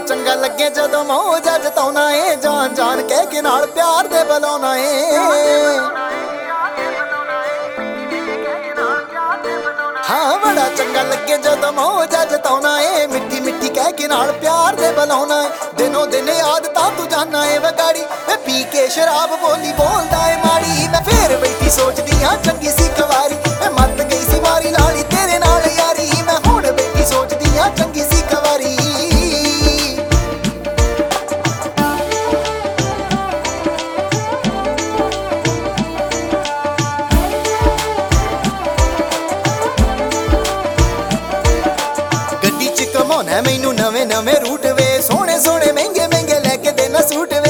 चंगा लगे जदों मौज जताउना ए, जान जान कह के नाल प्यार दे बुलाउना ए। हाँ बड़ा चंगा लगे जदों मौज जताउना ए, मिट्टी मिट्टी कह के नाल प्यार दे बुलाउना है। दिनों दिन आदतां तू जाना है वगाड़ी, मैं पी के शराब बोली बोलदा है माड़ी। मैं फिर बैठी सोचदी हां चंगी सी कवारी, मैं मत गई सी मारी लाली तेरे नाल यारी। मैं हुण बैठी सोचदी हां चंगी सी कवारी। घुमाउणा मैनू नवे नवे रूट वे, सोहणे सोहणे महंगे महंगे लैके देना सूट वे।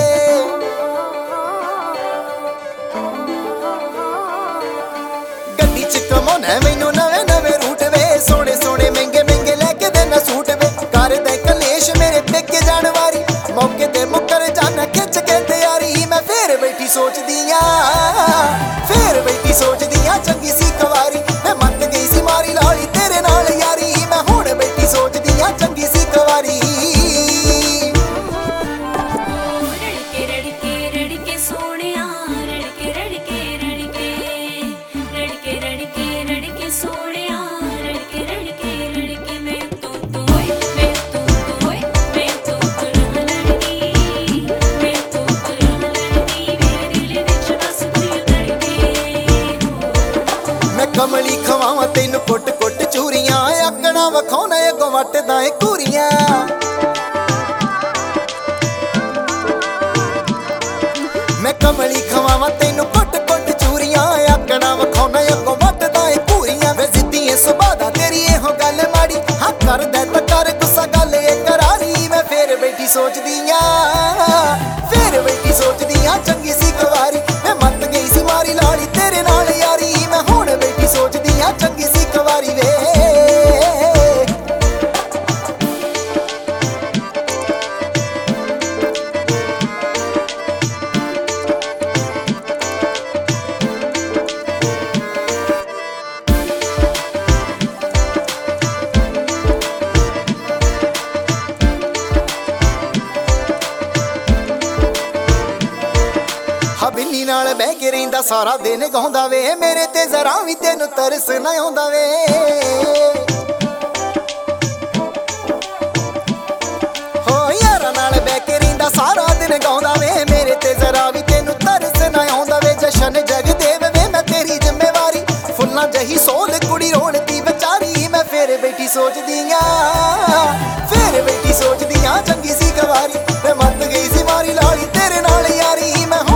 गड्डी च घुमाउणा मैनू नवे नवे रूट वे, सोहणे सोहणे महंगे महंगे लैके देना सूट वे। कर दे कलेश मेरे पेके जाण वारी, मौके ते मुकर जाना खिच के तैयारी। मैं फिर बैठी सोचदी फिर बैठी सोचदी चंगी सी कवारी, मैं मत गई सी मारी लाली तेरे नाल यारी। मैं हुण बैठी सोचदी चंगी सी कवारी। कमली खवावां तैनू कुट कुट चूरियां, अगना वखाउणा अगों वटदा ए घूरियां। मैं कमली खवावां तैनू कुट कुट चूरियां, अगना वखाउणा अगों वटदा ए घूरियां। वे जिद्दी सुभाऽ दा तेरी एहो गल माड़ी, हां कर दे तां कर गुस्सा गल ए करारी। मैं फिर बैठी सोचदी फिर बैठी सोचदी चंगी सी कवारी, मैं मत गई सी मारी लाली तेरे नाल यारी। मैं हुण बैठी सोचदी चंगी सी कवारी वे। बिल्ली नाल बह के रहिंदा सारा दिन गाउंदा वे, मेरे ते जरा भी तेनू तरस ना आउंदा वे। हो यारा नाल बह के रहिंदा सारा दिन गाउंदा वे, मेरे ते जरा भी तेनू तरस ना आउंदा वे। जशन जगदेव वे मैं तेरी जिम्मेवारी, फुल्लां जही सोल कुड़ी रोणदी बेचारी। मैं फिर बैठी सोचदी फिर बैठी सोचदी चंगी सी कवारी, मैं मत गई सी मारी लाली तेरे नाल यारी। मैं